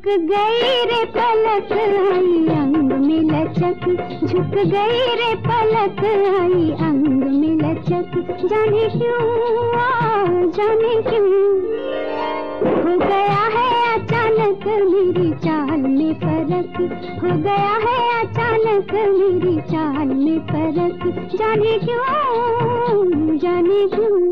गई रे पलक आई अंग में लचक, झुक गई रे पलक आई अंग में लचक। जाने क्यों जाने क्यों हो गया है अचानक मेरी चाल में फर्क, हो गया है अचानक मेरी चाल में फर्क। जाने क्यों जाने क्यों।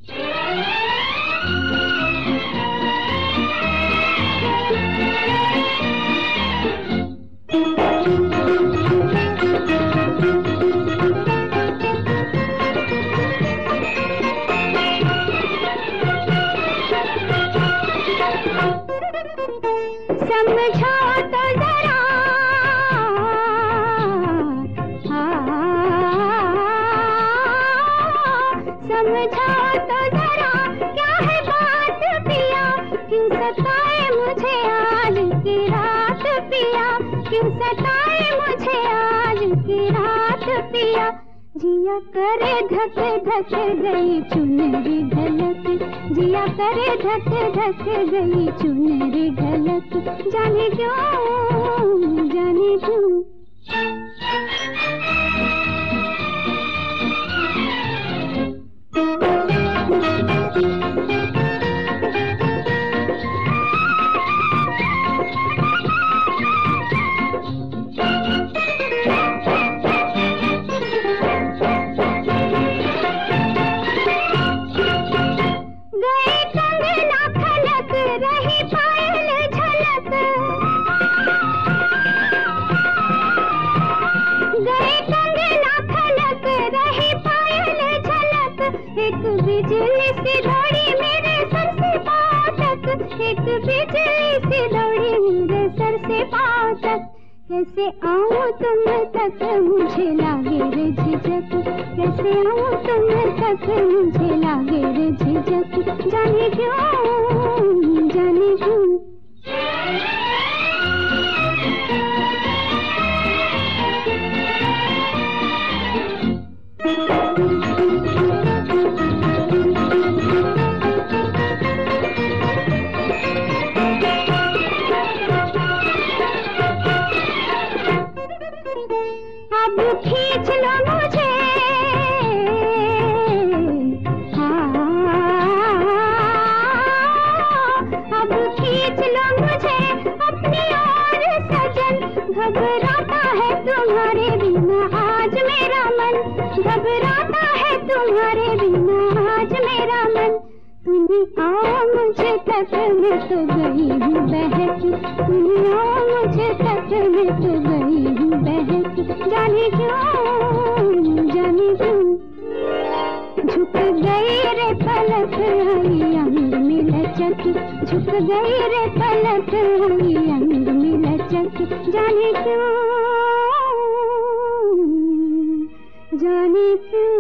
समझो तो जरा समझो तो जरा क्या है बात पिया, क्यों सताए मुझे आज की रात पिया, क्यों सताए मुझे आज की रात पिया। जिया करे धक धक गई चुनरी ढलक, जिया करे धक धक गई चुनरी ढलक। जाने क्यों जाने क्यों। एक बिजली सी दौड़ी मेरे सर से पाँव तक, एक बिजली सी दौड़ी मेरे सर से पाँव तक। कैसे आऊं तुम तक मुझे लागे रे झिझक, कैसे आऊं तुम तक मुझे लागे रे झिझक। जाने क्यों जाने क्यों। अब खींच लो मुझे अब खींच लो मुझे अपनी ओर सजन। घबराता है तुम्हारे बिना आज मेरा मन, घबराता है तुम्हारे बिना आज मेरा मन। तुम आओ मुझे तक मैं तो गई हूँ बहक, तुम आओ मुझे तक मैं तो गई हूँ बहक। जाने क्यों जाने क्यों। झुक गई रे पलक आई अंग में लचक, झुक गई रे पलक आई अंग में लचक। जाने क्यों जाने क्यों।